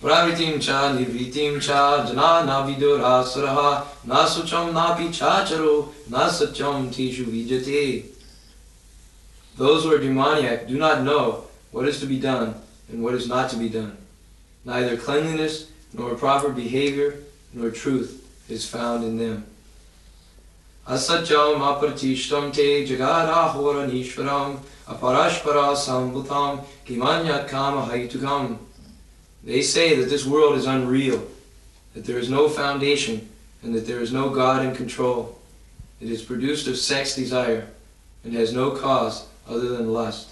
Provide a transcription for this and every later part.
pravritim cha nirvitim cha janana vidurasuraha nasucham napi chacharo nasatyam tishu vijate. Those who are demoniac do not know what is to be done and what is not to be done. Neither cleanliness nor proper behavior nor truth is found in them. Asatyam apratishtam te jagadahora aparashpara sambhutam kimanyat kama haitukam. They say that this world is unreal, that there is no foundation, and that there is no God in control. It is produced of sex desire, and has no cause other than lust.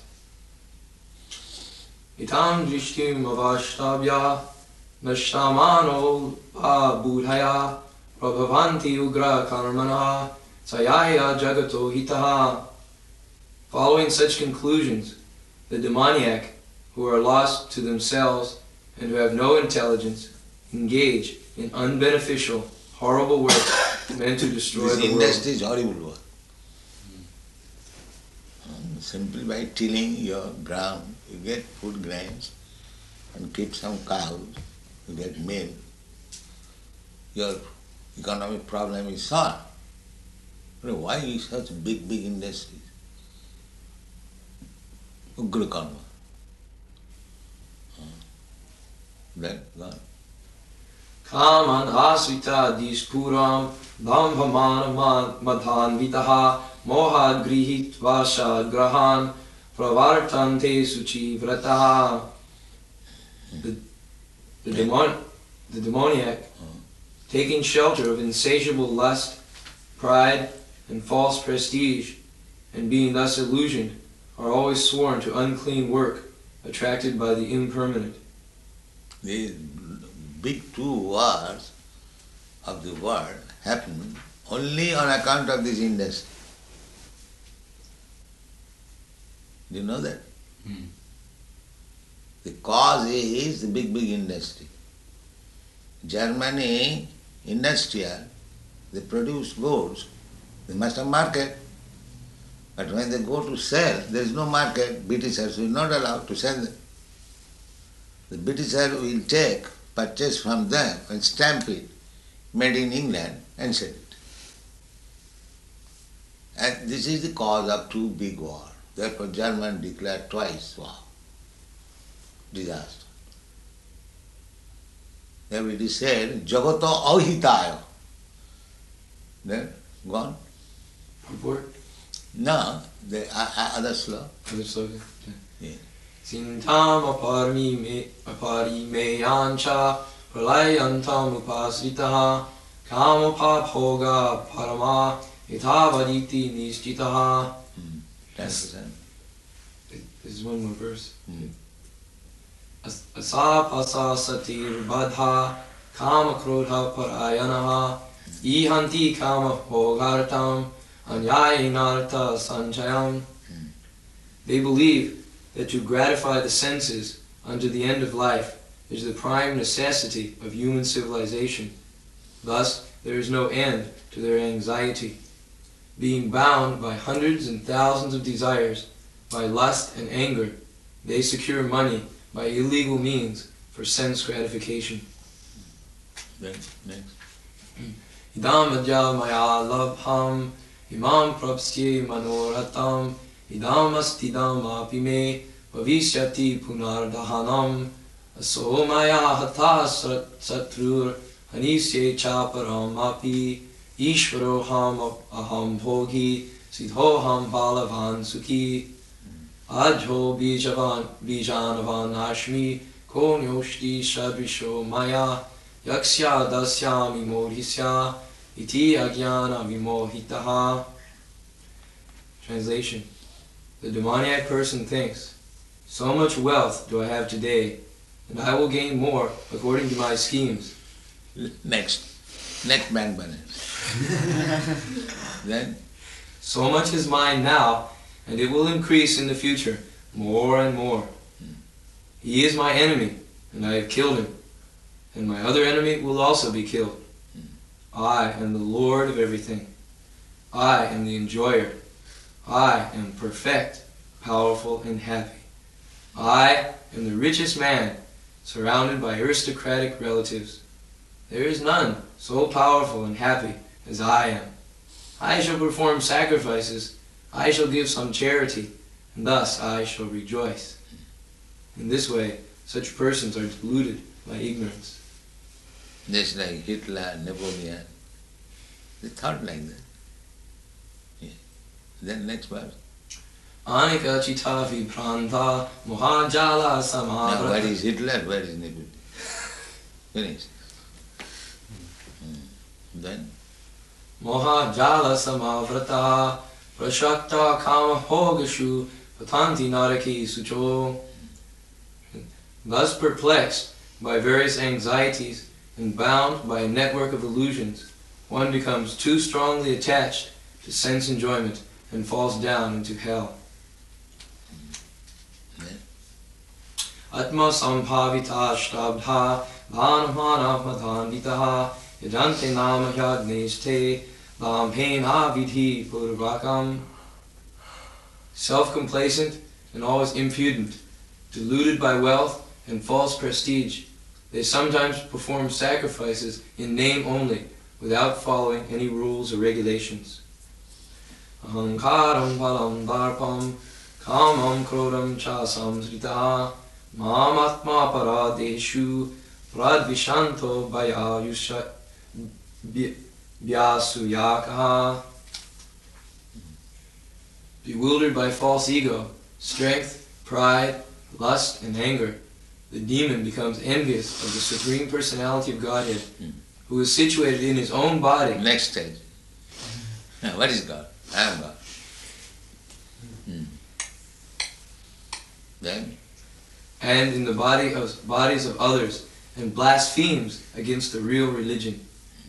Itam drishtim avashtabya nashtamano budhaya prabhavanti ugra karmana sayaya jagato hitaha. Following such conclusions, the demoniac, who are lost to themselves and who have no intelligence, engage in unbeneficial, horrible work meant to destroy the world. This industry is horrible work. Simply by tilling your ground, you get food grains and keep some cows, you get milk. Your economic problem is solved. Why is such big industries? Ugra karma. Then gone. Kaman asvita dispuram dambhamana madhanvitaha mohad grihit vasha grahan pravartante suchi vrataha. The demoniac, taking shelter of insatiable lust, pride, and false prestige, and being thus illusioned, are always sworn to unclean work, attracted by the impermanent. These big two wars of the world happen only on account of this industry. Do you know that? The cause is the big industry. Germany, industrial, they produce goods, they must have market. But when they go to sell, there is no market. Britishers will not allow to sell them. The Britishers will take, purchase from them and stamp it, made in England, and sell it. And this is the cause of two big wars. Therefore Germany declared twice war. Disaster. Then it is said, Jagato ahitaya. Then, gone. Purport? No, the other sloka. Other sloka? Yeah. Sintam apari me yancha pralayantam upasritaha kamapa bhoga parama itavaditi nishchitaha. 10%. This is one more verse. Asapasa satir badha kama krodha parayanaha ihanti kama bhogartam anyainartha sanchayam. They believe that to gratify the senses unto the end of life is the prime necessity of human civilization. Thus, there is no end to their anxiety. Being bound by hundreds and thousands of desires, by lust and anger, they secure money by illegal means for sense gratification. Next. Idam adya maya labham imam prapsye manoratam idam astidam apime bhavishyati punardahanam aso maya hatha satrur hanisye chaparam api ishvaroham aham bhogi siddhoham balavan sukhi Ajho bijanavan ashmi konyoshti shadrisho maya yaksya dasyami modhisya iti agyana vimohitaha. Translation. The demoniac person thinks, so much wealth do I have today, and I will gain more according to my schemes. Next bank balance. Then? So much is mine now, and it will increase in the future, more and more. He is my enemy, and I have killed him, and my other enemy will also be killed. I am the Lord of everything. I am the enjoyer. I am perfect, powerful, and happy. I am the richest man, surrounded by aristocratic relatives. There is none so powerful and happy as I am. I shall perform sacrifices, I shall give some charity, and thus I shall rejoice. In this way, such persons are deluded by ignorance. Just like Hitler, Napoleon, they thought like that. Yeah. Then next verse. Anika chita vibhranta mohajala Now where samavrata. is Hitler? Where is Napoleon? Finish. Then Mohajala samavrata prashakta kama bhogashu patanti naraki sucho. Thus perplexed by various anxieties and bound by a network of illusions, one becomes too strongly attached to sense enjoyment and falls down into hell. Atma sambhavita shtabdha dhanamana madhanditaha yajante nama yagneshte lamhena vidhi purvakam. Self-complacent and always impudent, deluded by wealth and false prestige, they sometimes perform sacrifices in name only, without following any rules or regulations. Ahankaram balam darpam kamam krodam cha samsritaha mamatma paradeshu pradvishanto vyasuyakaha. Bewildered by false ego, strength, pride, lust, and anger, the demon becomes envious of the Supreme Personality of Godhead, who is situated in his own body. next stage. Now what is God? I am God. Then And in the bodies of others, and blasphemes against the real religion.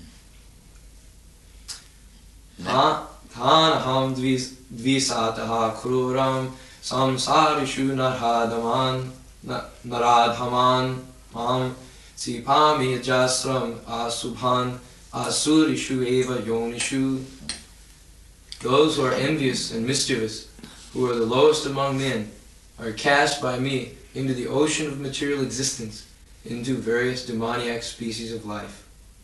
Tanaham dvisataha kruram samsarishu naradhaman mam sipami jasram asubhan asurishu eva yonishu. Those who are envious and mischievous, who are the lowest among men, are cast by me into the ocean of material existence, into various demoniac species of life.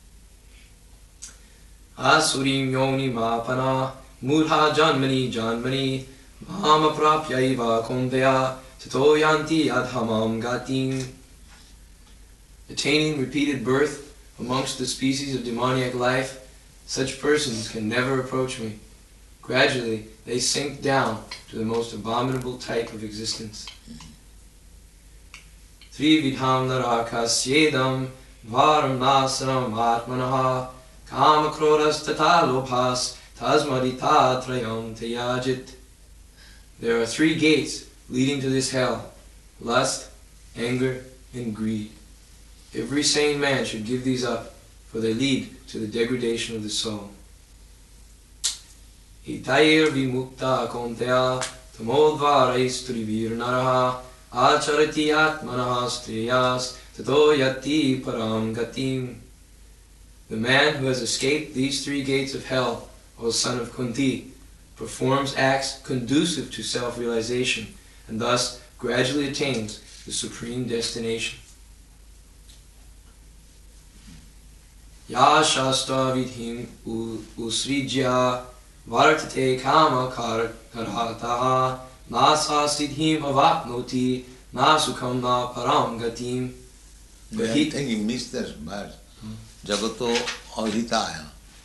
Asurim yoni mapana mudha janmani janmani mama prapyaiva kondeya tato yanti adhamam gatim. Attaining repeated birth amongst the species of demoniac life, such persons can never approach me. Gradually, they sink down to the most abominable type of existence. Trividham narakasyedam varam nasanam atmanaha kama krodas tata lobhas tasmadita trayam tayajit. There are 3 gates leading to this hell: lust, anger, and greed. Every sane man should give these up, for they lead to the degradation of the soul. Hitayir vimukta konteya tamodvarais trivir naraha acharati atmanaha striyas tato yati param gatim. The man who has escaped these 3 gates of hell, O son of Kunti, performs acts conducive to self-realization, and thus gradually attains the supreme destination. Ya shastra vidhim usrijya vartate kama karataha nasa siddhim avapnoti nasukam na param gatim. I think you missed that verse. Jagato ahitaya.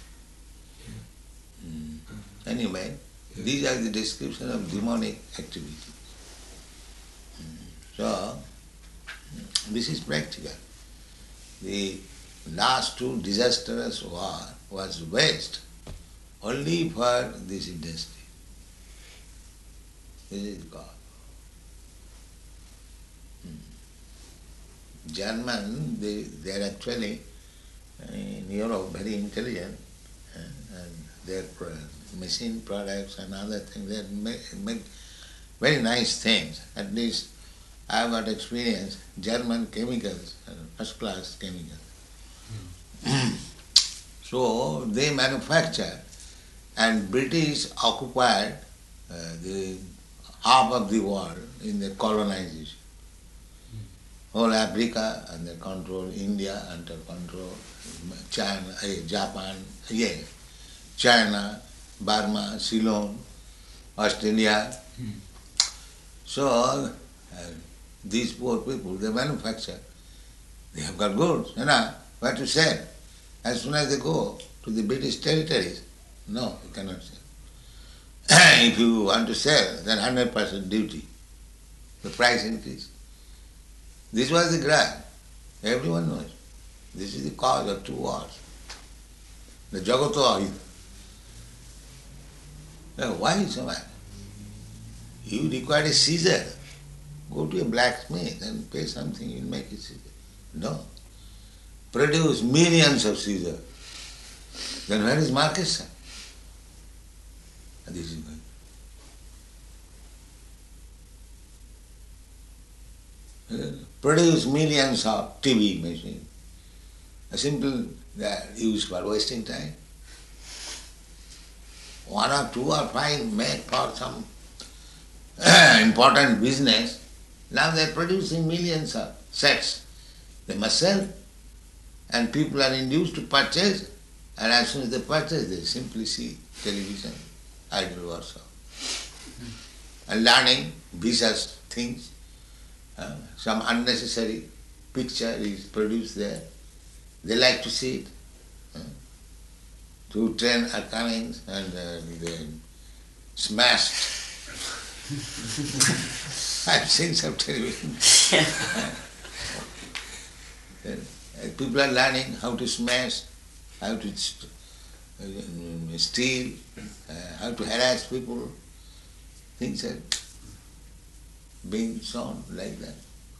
Anyway, these are the description of demonic activity. So, this is practical. The last 2 disastrous war was waste only for this industry. This is God. German, they are actually in Europe very intelligent, and their machine products and other things, they make very nice things. At least I have got experience, German chemicals, first class chemicals. So they manufacture, and British occupied the half of the world in the colonization. whole Africa under control, India under control, China, Japan, China, Burma, Ceylon, Australia. So these poor people, they manufacture. They have got goods, what to sell. As soon as they go to the British territories, no, you cannot sell. If you want to sell, then 100% duty. The price increase. This was the graph. Everyone knows. This is the cause of two wars. The Jagato Ahita. Now, why so much? You require a scissor. Go to a blacksmith and pay something, you'll make a scissor. No. Produce millions of scissors. Then where is market, sir? This is going. Produce millions of TV machines. A simple use for wasting time. One or two are fine, make for some important business. Now they are producing millions of sets. They must sell. And people are induced to purchase. And as soon as they purchase, they simply see television, idle worship. And learning vicious things. Some unnecessary picture is produced there. They like to see it. Two trains are coming and they smashed. I've seen some television. People are learning how to smash, how to steal, how to harass people. Things are being shown like that.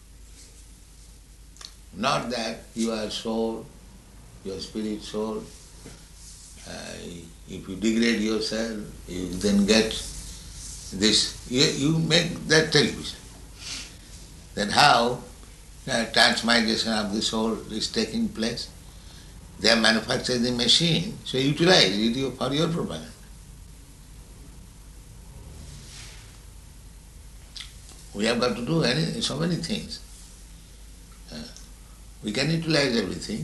Not that you are soul, your spirit soul. If you degrade yourself, you then get this. You make that television. Then how transmigration of the soul is taking place? They have manufactured the machine, so utilize it for your propaganda. We have got to do so many things. We can utilize everything.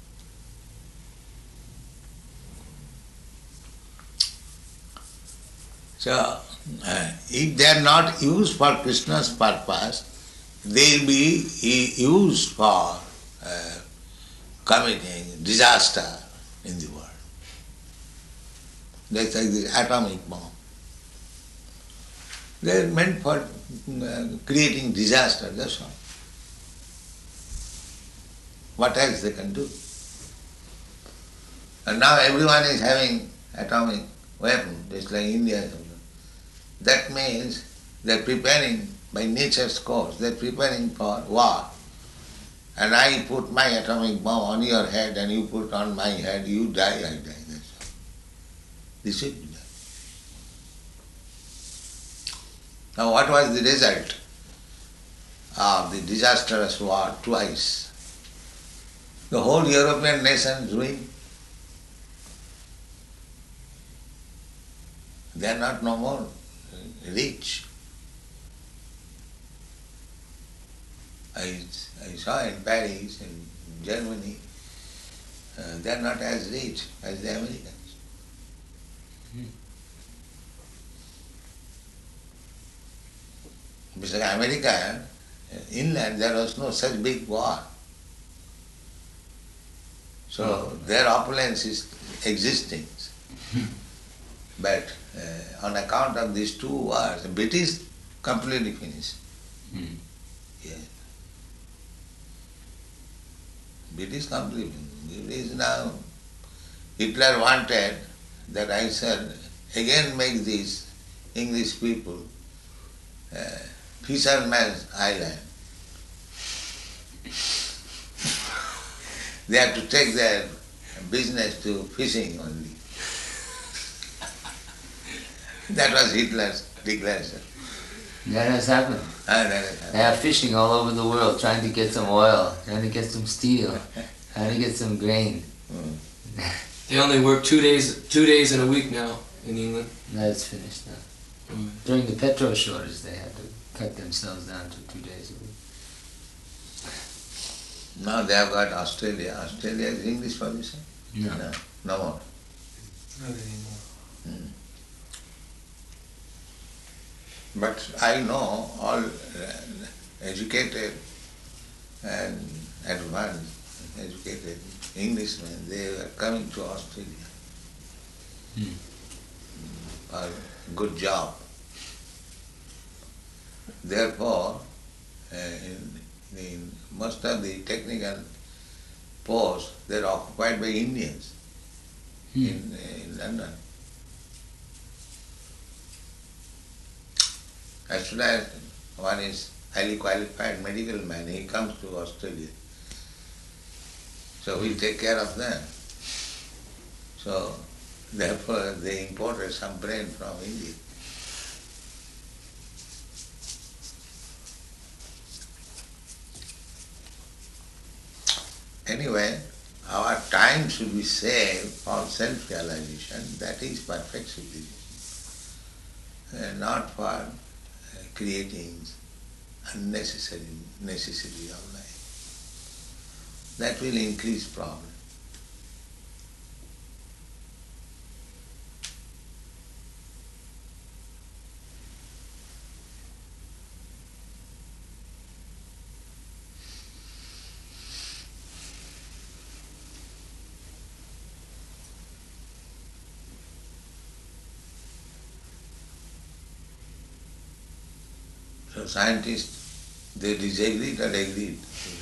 So, if they are not used for Krishna's purpose, they will be used for committing disaster in the world. That's like the atomic bomb. They are meant for creating disaster, that's all. What else they can do? And now everyone is having atomic weapon, just like India. That means they're preparing by nature's course, they're preparing for war. And I put my atomic bomb on your head and you put on my head, you die, I die. That's all. This is that. Now what was the result of the disastrous war twice? The whole European nations ruined. They are not no more rich. I saw in Paris, in Germany, they are not as rich as the Americans. Because America, inland, there was no such big war. So their opulence is existing. But on account of these two wars, the British completely finished. Yeah. British completely finished. British now, Hitler wanted that I said, again make these English people fisherman's island. They have to take their business to fishing only. That was Hitler's declaration. That has happened. That has happened. They are fishing all over the world, trying to get some oil, trying to get some steel, trying to get some grain. They only work 2 days in a week now in England. That's finished now. During the petrol shortage, they had to cut themselves down to 2 days a week. Now they have got Australia. Australia is English position? No. No more. Not anymore. But I know all educated and advanced, educated Englishmen, they were coming to Australia for good job. Therefore, in most of the technical posts, they are occupied by Indians in London. As soon as one is highly qualified medical man, he comes to Australia. So we take care of them. So therefore they imported some brain from India. Anyway, our time should be saved for self-realization, that is perfect civilization, not for creating unnecessary necessity of life. That will increase problem. So scientists, they disagreed or agreed?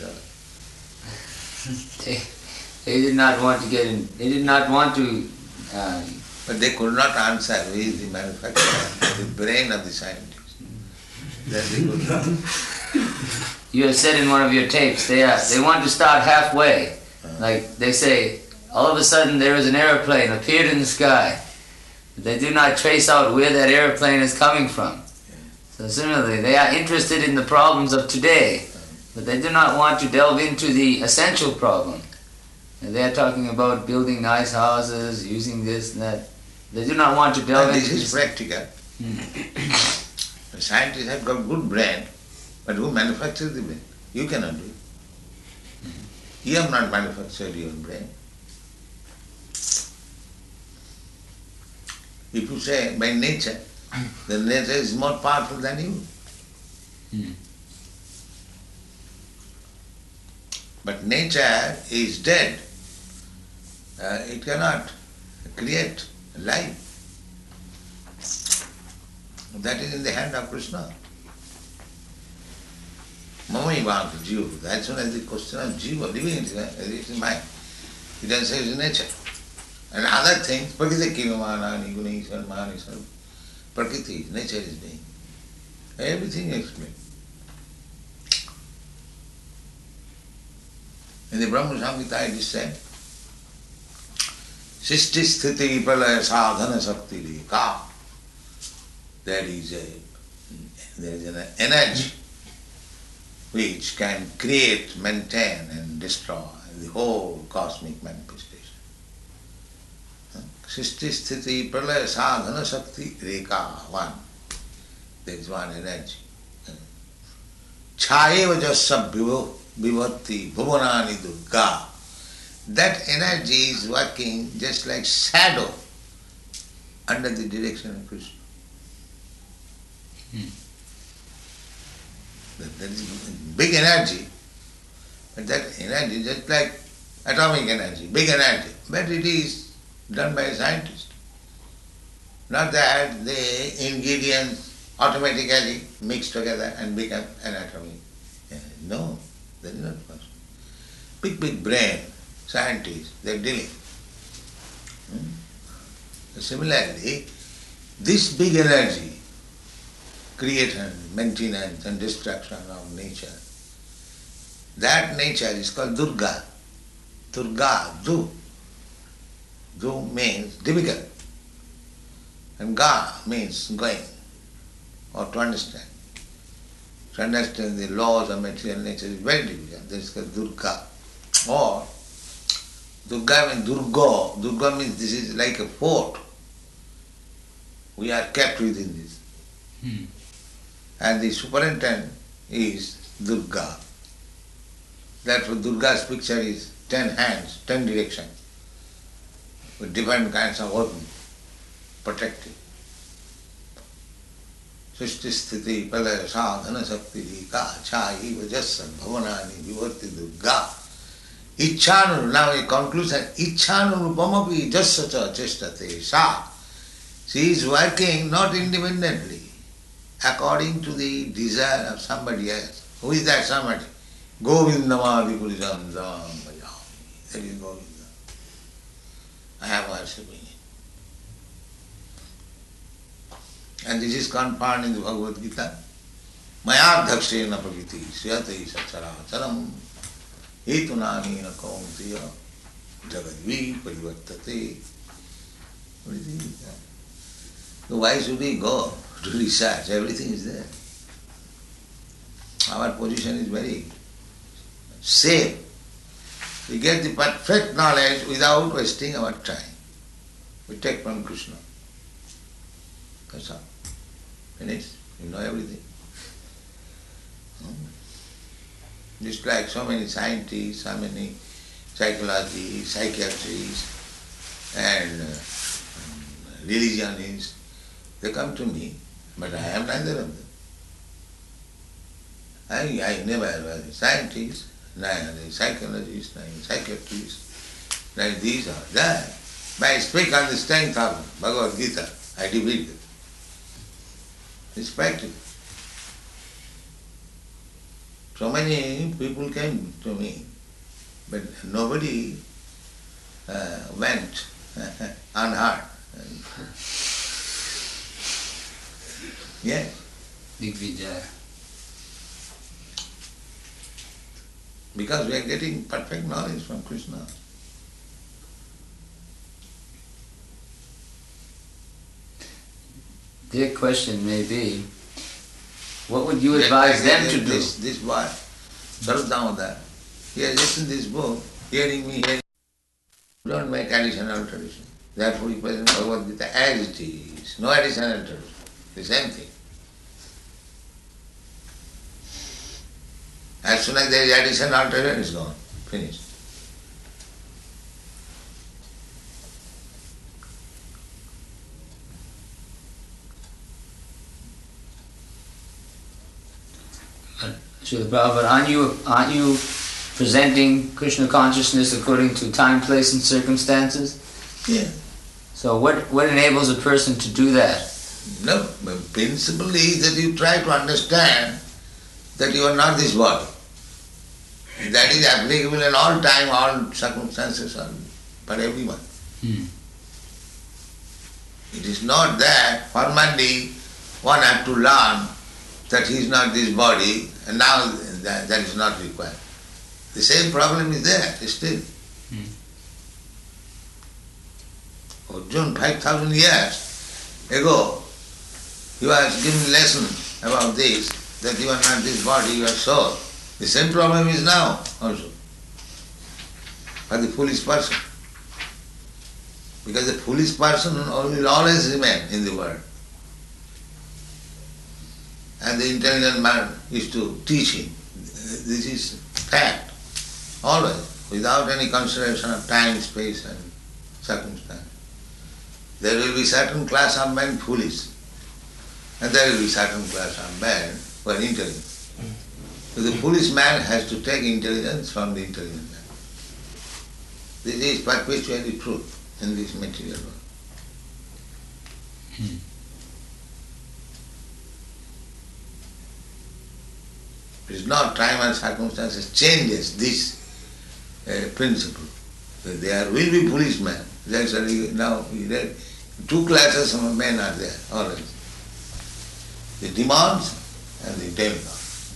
They did not want to get in. They did not want to. But they could not answer who is the manufacturer, the brain of the scientist. That they could not. You have said in one of your tapes they want to start halfway. Like they say, all of a sudden there is an airplane appeared in the sky. They do not trace out where that airplane is coming from. So similarly, they are interested in the problems of today, but they do not want to delve into the essential problem. And they are talking about building nice houses, using this and that. They do not want to delve into this. This is practical. The scientists have got good brain, but who manufactures the brain? You cannot do it. You have not manufactured your brain. If you say by nature, the nature is more powerful than you. But nature is dead. It cannot create life. That is in the hand of Krishna. Mamaivanka jiva. As soon as the question of jiva, living it is mind. He doesn't say it's nature. And other things, Prakriti Kivamana, Niguni, Sarmani, Prakriti, nature is being. Everything is explained. In the Brahma Samhita it is said, Sisti Sthiti Pralaya Sadhana Sakti Reka. There is an energy which can create, maintain and destroy the whole cosmic manifestation. Sisti Sthiti Pralaya Sadhana Sakti Reka, one. There is one energy. Chayeva Jasya Vivatti Bhuvanani Durga. That energy is working just like shadow under the direction of Krishna. That is big energy, but that energy just like atomic energy, big energy, but it is done by a scientist. Not that the ingredients automatically mix together and become an atomic. No, that is not possible. Big brain, scientists, they are dealing. Similarly, this big energy, creation, maintenance and destruction of nature, that nature is called Durga. Durga, Du. Du means difficult. And Ga means going, or to understand. To understand the laws of material nature is very difficult. That is called Durga. Or Durga means Durga. Durga means this is like a fort. We are kept within this. And the superintendent is Durga. That for Durga's picture is 10 hands, 10 directions, with different kinds of weapons, protecting. Srishti sthiti palaya sadhana sakti ka chai vajassa bhavanani vivarti Durga. Ichhanu, now a conclusion, Ichhanu rupamapi jassacha chestate sa. She is working not independently, according to the desire of somebody else. Who is that somebody? Govindamadi purisam dam bhajami. That is Govinda. I am worshipping him. And this is confirmed in the Bhagavad Gita. Mayadhakshena praviti syatai sachara charam hetunani na kauntiya jagadvi parivartate. What is it? So why should we go to research? Everything is there. Our position is very safe. We get the perfect knowledge without wasting our time. We take from Krishna. That's all. Finished. You know everything. Just like so many scientists, so many psychology, psychiatrists, and religionists, they come to me, but I am neither of them. I never was a scientist, neither a psychologist, neither a psychiatrist, neither these or that. But I speak on the strength of Bhagavad Gita. I defeat them. It's practical. So many people came to me, but nobody went unhurt. Yeah. Big Vijay. Because we are getting perfect knowledge from Krishna. Their question may be, what would you advise them to do? This boy, Sarvadamodar, he has written this book, hearing me, don't make additional alteration. Therefore he presents Bhagavad Gita as it is, no additional alteration, the same thing. As soon as there is additional alteration, it's gone, finished. Srila Prabhupada, aren't you presenting Krishna consciousness according to time, place, and circumstances? Yeah. So what enables a person to do that? No, the principle is that you try to understand that you are not this body. That is applicable in all time, all circumstances, for everyone. It is not that formally one has to learn that he is not this body, and now that is not required. The same problem is there still. Arjuna, 5,000 years ago, he was giving lesson about this, that you are not this body, you are soul. The same problem is now also for the foolish person. Because the foolish person will always remain in the world. And the intelligent man is to teach him. This is fact, always, without any consideration of time, space and circumstance. There will be certain class of men foolish, and there will be certain class of men who are intelligent. So the foolish man has to take intelligence from the intelligent man. This is perpetually true in this material world. It is not time and circumstances changes this principle. There will be foolish men. That's now two classes of men are there always. The demons and the demigods.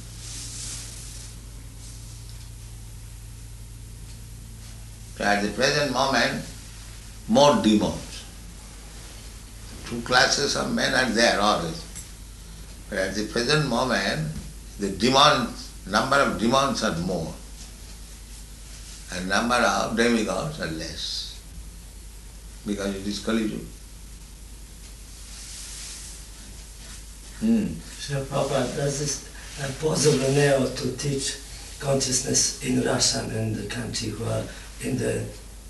At the present moment, more demons. Two classes of men are there always. But at the present moment, the demons, number of demons are more, and number of demigods are less, because it is Kali Yuga. Srila Prabhupada, does it possible now to teach consciousness in Russian and the country who are in the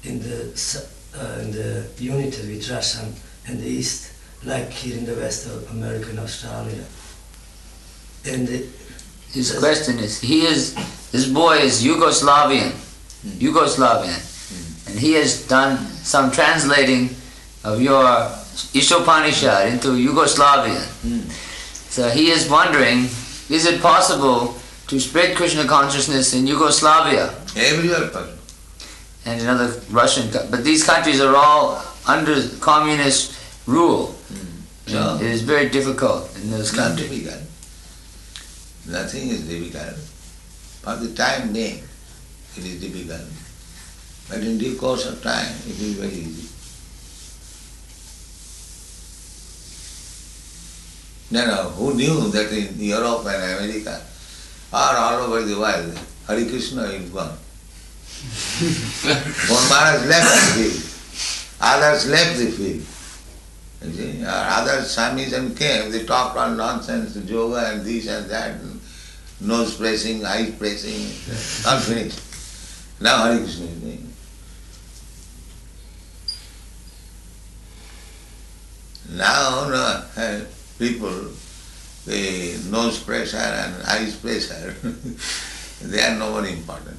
unity with Russian and the East, like here in the West of America and Australia. And his question is, this boy is Yugoslavian, and he has done some translating of your Ishopanishad into Yugoslavian. So he is wondering, is it possible to spread Krishna consciousness in Yugoslavia? Everywhere possible. And in other Russian, but these countries are all under communist rule. So, it is very difficult in those not countries. difficult. Nothing is difficult. For the time being, it is difficult. But in due course of time, it is very easy. No, who knew that in Europe and America or all over the world, Hare Krishna is gone. One Maharaj left the field, others left the field. You see, other Samism came, they talked all nonsense, yoga and this and that, and nose pressing, eyes pressing, all finished. Now Hare Krishna is doing. Now people, the nose pressure and eyes pressure, they are no more important.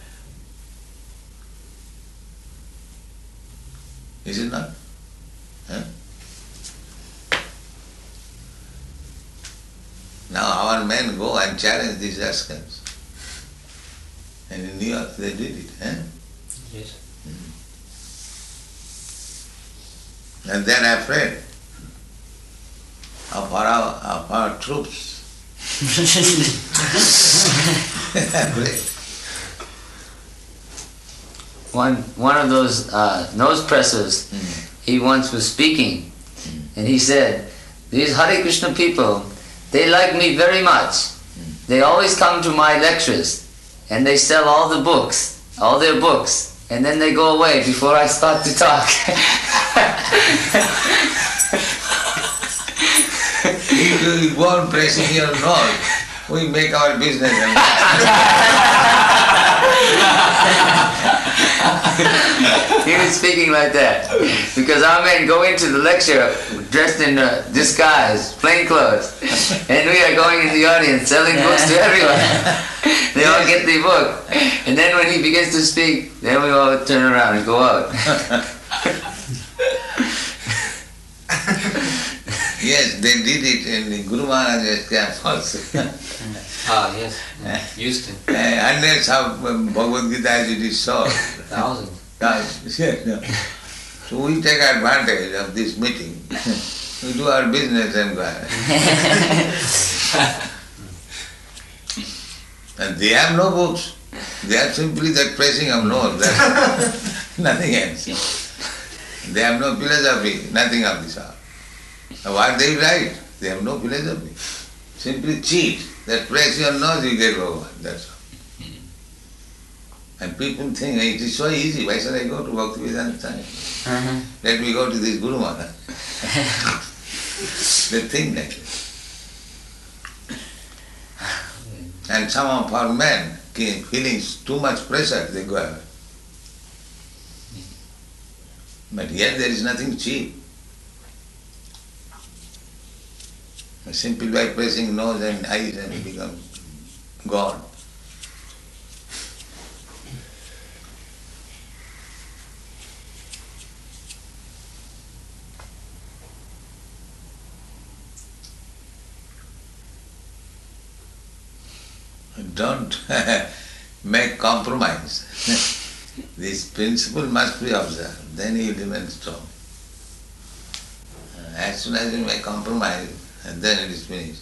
Is it not? Huh? Now our men go and challenge these rascals. And in New York they did it. Huh? Yes. And they are afraid of our troops. Afraid. One of those nose pressers, he once was speaking, and he said, these Hare Krishna people, they like me very much. They always come to my lectures, and they sell all the books, all their books, and then they go away before I start to talk. If you go on pressing your nose, we make our business. He was speaking like that because our men go into the lecture dressed in disguise, plain clothes, and we are going in the audience selling books to everyone. They all get the book, and then when he begins to speak, then we all turn around and go out. Yes, they did it in the Guru Maharaj's camp also. Yes. Used to. Hundreds of Bhagavad Gita as it is sold. Thousands. So we take advantage of this meeting. We do our business and go ahead. And they have no books. They are simply that pressing of nose. That's nothing else. They have no philosophy, nothing of this sort. What they write, they have no philosophy. Simply cheat. That press your nose, you get Bhagavan. That's all. And people think, it is so easy, why should I go to Bhaktivedanta Swami? Let me go to this Guru Maharaj. They think that. And some of our men, feeling too much pressure, they go away. But here there is nothing cheap. Simply by pressing nose and eyes and you become God. Don't make compromise. This principle must be observed, then you will remain strong. As soon as you make compromise, and then it is finished.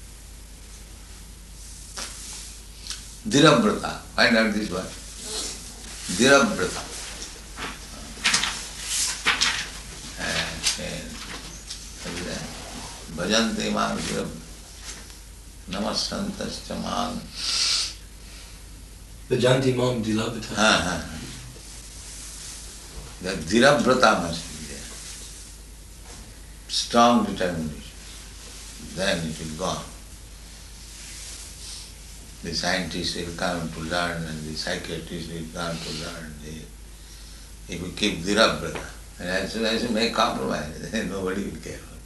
Dhirabrata, find out this word. Dhirabrata. Bhajante man dhirabrata. Namasantascha man. Bhajanti mam dhirabrata. The dhirabrata must be there. Strong determination. Then it will go on. The scientists will come to learn and the psychiatrists will come to learn. If you keep Dirab, brother, and as soon as you make compromise, then nobody will care.